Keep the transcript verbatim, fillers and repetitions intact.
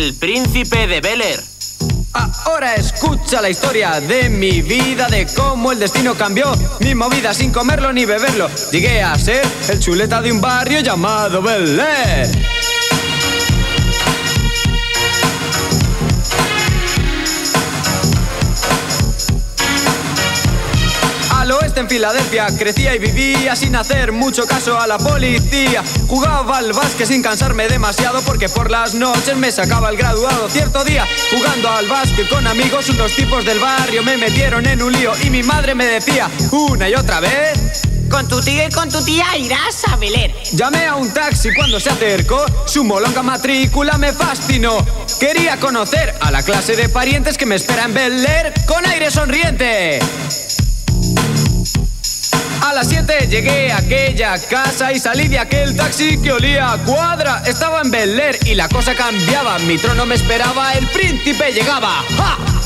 el príncipe de Bel-Air. Ahora escucha la historia de mi vida, de cómo el destino cambió mi movida sin comerlo ni beberlo. Llegué a ser el chuleta de un barrio llamado Bel-Air. Al oeste en Filadelfia crecía y vivía sin hacer mucho caso a la policía. Jugaba al básquet sin cansarme demasiado porque por las noches me sacaba el graduado. Cierto día, jugando al básquet con amigos, unos tipos del barrio me metieron en un lío y mi madre me decía una y otra vez: con tu tío y con tu tía irás a Bel-Air. Llamé a un taxi cuando se acercó, su molonga matrícula me fascinó. Quería conocer a la clase de parientes que me espera en Bel-Air con aire sonriente. A las siete llegué a aquella casa y salí de aquel taxi que olía a cuadra. Estaba en Bel-Air y la cosa cambiaba. Mi trono me esperaba, el príncipe llegaba. ¡Ja!